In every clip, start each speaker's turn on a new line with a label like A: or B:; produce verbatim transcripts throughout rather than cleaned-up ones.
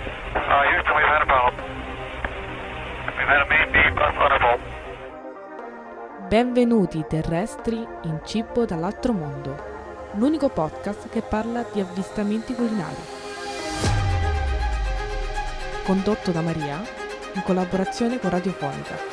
A: Uh, Houston, we've had a problem. We've had a main B bus on a volt.
B: Benvenuti terrestri in Cibo dall'altro mondo, l'unico podcast che parla di avvistamenti culinari. Condotto da Maria in collaborazione con Radiofonica.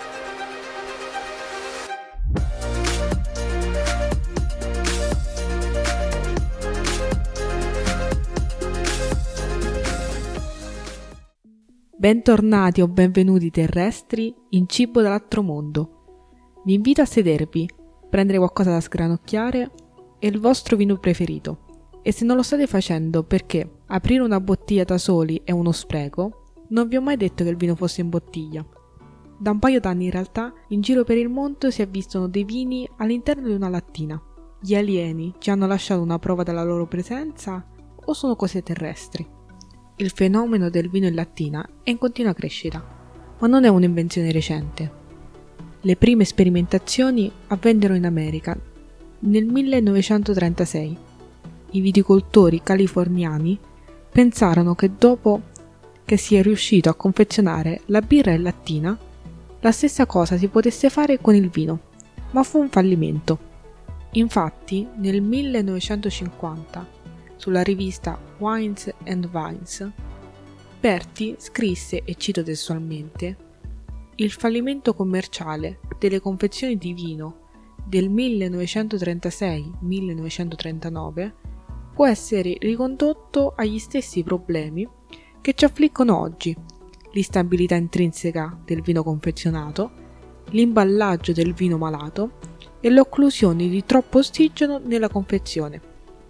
B: Bentornati o benvenuti terrestri in Cibo dall'altro mondo. Vi invito a sedervi, prendere qualcosa da sgranocchiare e il vostro vino preferito. E se non lo state facendo perché aprire una bottiglia da soli è uno spreco, non vi ho mai detto che il vino fosse in bottiglia. Da un paio d'anni in realtà in giro per il mondo si avvistano dei vini all'interno di una lattina. Gli alieni ci hanno lasciato una prova della loro presenza o sono cose terrestri? Il fenomeno del vino in lattina è in continua crescita, ma non è un'invenzione recente. Le prime sperimentazioni avvennero in America nel millenovecentotrentasei. I viticoltori californiani pensarono che dopo che si è riuscito a confezionare la birra in lattina, la stessa cosa si potesse fare con il vino, ma fu un fallimento. Infatti, nel millenovecentocinquanta, sulla rivista Wines and Vines, Berti scrisse, e cito testualmente, «Il fallimento commerciale delle confezioni di vino del millenovecentotrentasei millenovecentotrentanove può essere ricondotto agli stessi problemi che ci affliggono oggi: l'instabilità intrinseca del vino confezionato, l'imballaggio del vino malato e l'occlusione di troppo ossigeno nella confezione».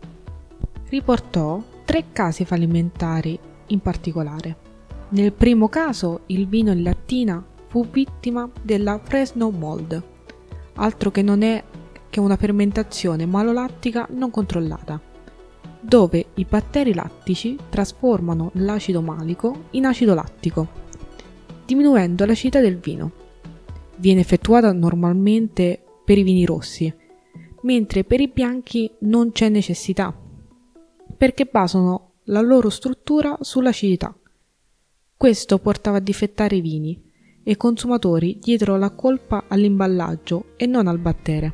B: Riportò tre casi fallimentari in particolare. Nel primo caso il vino in lattina fu vittima della Fresno Mold, altro che non è che una fermentazione malolattica non controllata, dove i batteri lattici trasformano l'acido malico in acido lattico, diminuendo l'acidità del vino. Viene effettuata normalmente per i vini rossi, mentre per i bianchi non c'è necessità, perché basano la loro struttura sull'acidità. Questo portava a difettare i vini e i consumatori diedero la colpa all'imballaggio e non al battere.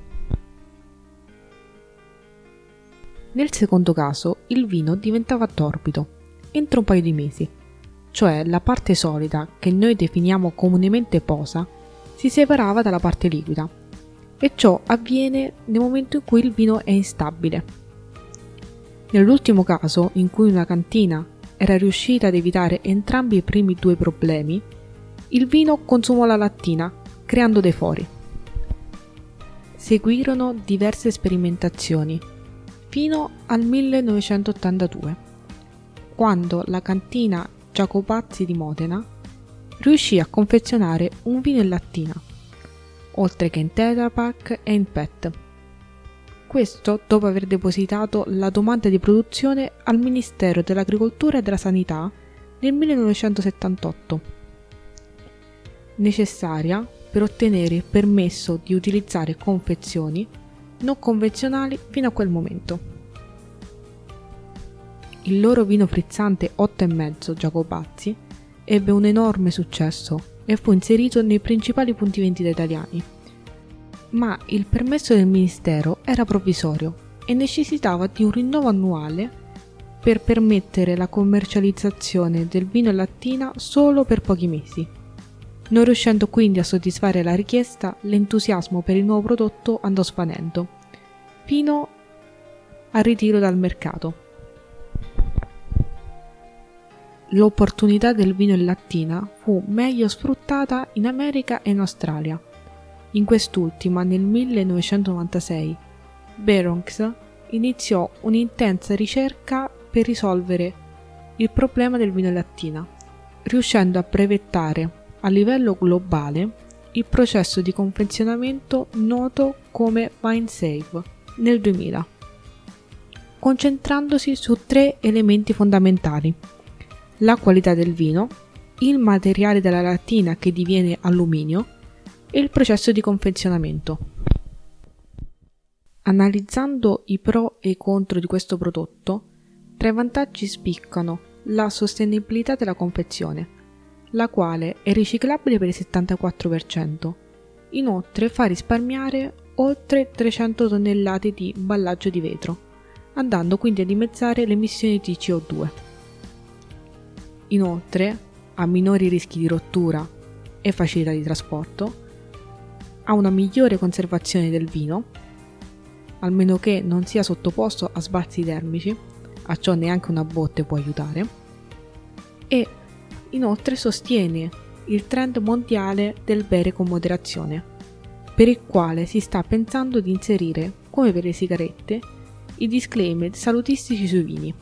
B: Nel secondo caso il vino diventava torbido entro un paio di mesi, cioè la parte solida, che noi definiamo comunemente posa, si separava dalla parte liquida, e ciò avviene nel momento in cui il vino è instabile. Nell'ultimo caso, in cui una cantina era riuscita ad evitare entrambi i primi due problemi, il vino consumò la lattina, creando dei fori. Seguirono diverse sperimentazioni, fino al millenovecentottantadue, quando la cantina Giacobazzi di Modena riuscì a confezionare un vino in lattina, oltre che in Tetra Pak e in P E T. Questo dopo aver depositato la domanda di produzione al Ministero dell'Agricoltura e della Sanità nel millenovecentosettantotto, necessaria per ottenere il permesso di utilizzare confezioni non convenzionali fino a quel momento. Il loro vino frizzante otto e mezzo Giacobazzi ebbe un enorme successo e fu inserito nei principali punti vendita italiani. Ma il permesso del Ministero era provvisorio e necessitava di un rinnovo annuale per permettere la commercializzazione del vino in lattina solo per pochi mesi. Non riuscendo quindi a soddisfare la richiesta, l'entusiasmo per il nuovo prodotto andò svanendo, fino al ritiro dal mercato. L'opportunità del vino in lattina fu meglio sfruttata in America e in Australia. In quest'ultima, nel millenovecentonovantasei, Barronx iniziò un'intensa ricerca per risolvere il problema del vino in lattina, riuscendo a brevettare a livello globale il processo di confezionamento noto come VineSafe nel duemila, concentrandosi su tre elementi fondamentali: la qualità del vino, il materiale della lattina che diviene alluminio e il processo di confezionamento. Analizzando i pro e i contro di questo prodotto, tra i vantaggi spiccano la sostenibilità della confezione, la quale è riciclabile per il settantaquattro per cento. Inoltre fa risparmiare oltre trecento tonnellate di imballaggio di vetro, andando quindi a dimezzare le emissioni di C O due. Inoltre, ha minori rischi di rottura e facilità di trasporto, ha una migliore conservazione del vino, almeno che non sia sottoposto a sbalzi termici, a ciò neanche una botte può aiutare, e inoltre sostiene il trend mondiale del bere con moderazione, per il quale si sta pensando di inserire, come per le sigarette, i disclaimer salutistici sui vini.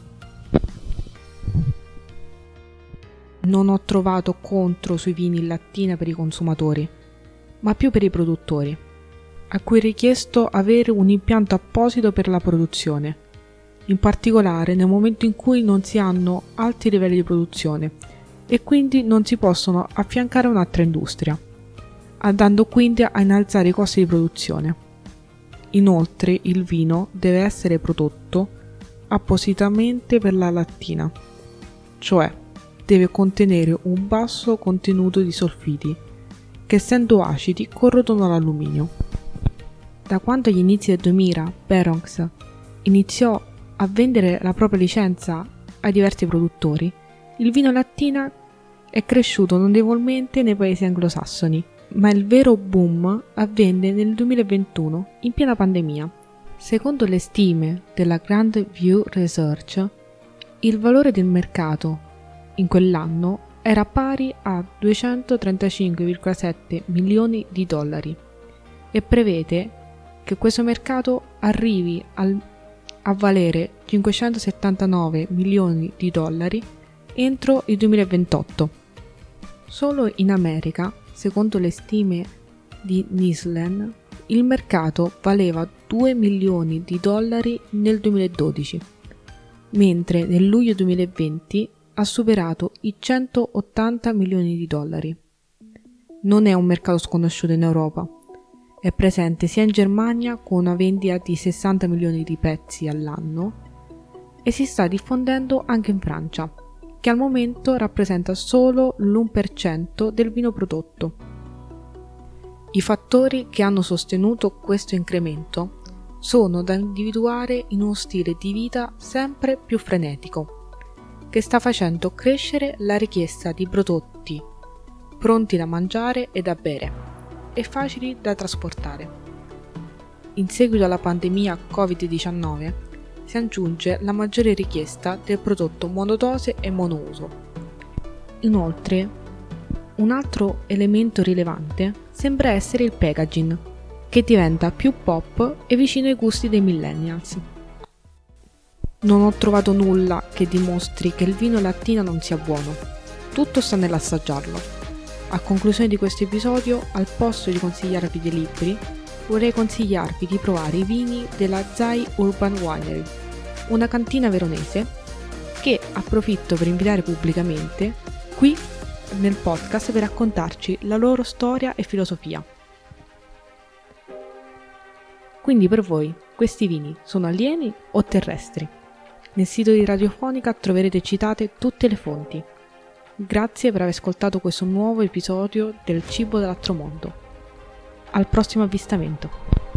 B: Non ho trovato contro sui vini in lattina per i consumatori, ma più per i produttori, a cui è richiesto avere un impianto apposito per la produzione, in particolare nel momento in cui non si hanno alti livelli di produzione e quindi non si possono affiancare a un'altra industria, andando quindi a innalzare i costi di produzione. Inoltre il vino deve essere prodotto appositamente per la lattina, cioè deve contenere un basso contenuto di solfiti, che essendo acidi corrodono l'alluminio. Da quando agli inizi del duemila Berox iniziò a vendere la propria licenza ai diversi produttori, il vino lattina è cresciuto notevolmente nei paesi anglosassoni, ma il vero boom avvenne nel duemilaventuno, in piena pandemia. Secondo le stime della Grand View Research, il valore del mercato in quell'anno era pari a duecentotrentacinque virgola sette milioni di dollari e prevede che questo mercato arrivi al, a valere cinquecentosettantanove milioni di dollari entro il duemilaventotto. Solo in America, secondo le stime di Nielsen, il mercato valeva due milioni di dollari nel duemiladodici, mentre nel luglio duemilaventi ha superato i centottanta milioni di dollari. Non è un mercato sconosciuto in Europa, è presente sia in Germania con una vendita di sessanta milioni di pezzi all'anno e si sta diffondendo anche in Francia, che al momento rappresenta solo l'uno per cento del vino prodotto. I fattori che hanno sostenuto questo incremento sono da individuare in uno stile di vita sempre più frenetico, che sta facendo crescere la richiesta di prodotti pronti da mangiare e da bere e facili da trasportare. In seguito alla pandemia covid diciannove si aggiunge la maggiore richiesta del prodotto monodose e monouso. Inoltre, un altro elemento rilevante sembra essere il packaging, che diventa più pop e vicino ai gusti dei millennials. Non ho trovato nulla che dimostri che il vino lattina non sia buono, tutto sta nell'assaggiarlo. A conclusione di questo episodio, al posto di consigliarvi dei libri, vorrei consigliarvi di provare i vini della Zai Urban Winery, una cantina veronese che approfitto per invitare pubblicamente qui nel podcast per raccontarci la loro storia e filosofia. Quindi per voi, questi vini sono alieni o terrestri? Nel sito di Radiofonica troverete citate tutte le fonti. Grazie per aver ascoltato questo nuovo episodio del Cibo dell'altro mondo. Al prossimo avvistamento.